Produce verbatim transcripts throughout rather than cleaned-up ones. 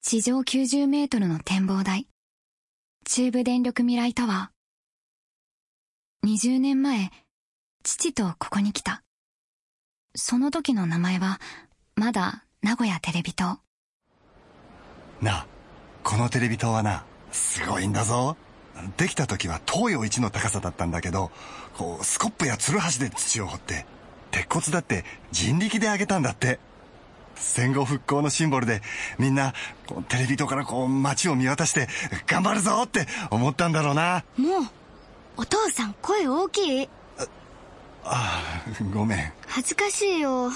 地上きゅうじゅうメートルの展望台、中部電力未来タワー。にじゅうねんまえ、父とここに来た。その時の名前はまだ名古屋テレビ塔。 なあ、このテレビ塔はな、すごいんだぞ。できた時は東洋一の高さだったんだけど、こうスコップやツルハシで土を掘って、鉄骨だって人力で上げたんだって。戦後復興のシンボルで、みんなこうテレビ塔からこう街を見渡して頑張るぞって思ったんだろうな。 もうお父さん声大きい。 ああ、ごめん。 恥ずかしいよ。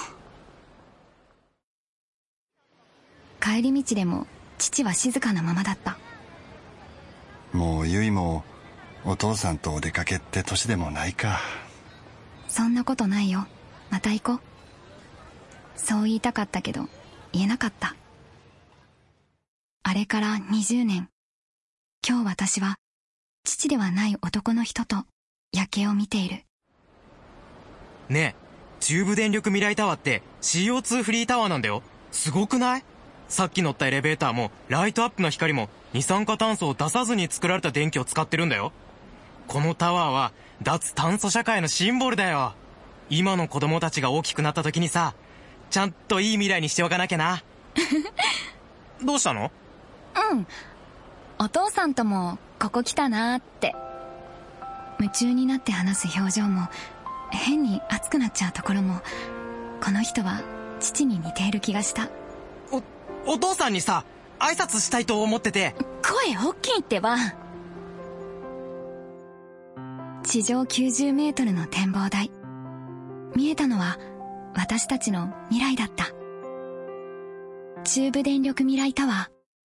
帰り道でも父は静かなままだった。 もうゆいもお父さんとお出かけって年でもないか。 そんなことないよ。また行こう。そう言いたかったけど言えなかった。あれからにじゅうねん、今日私は父ではない男の人と夜景を見ている。 ねえ、中部電力未来タワーって シーオーツー フリータワーなんだよ。すごくない？さっき乗ったエレベーターもライトアップの光も二酸化炭素を出さずに作られた電気を使ってるんだよ。このタワーは脱炭素社会のシンボルだよ。今の子供たちが大きくなった時にさ、ちゃんといい未来にしておかなきゃな。どうしたの？ うん、お父さんともここ来たなーって。夢中になって話す表情も変に熱くなっちゃうところも、この人は父に似ている気がした。 お、お父さんにさ、挨拶したいと思ってて。 声大きいってば。地上きゅうじゅうメートルの展望台。見えたのは私たちの未来だった。中部電力未来タワー。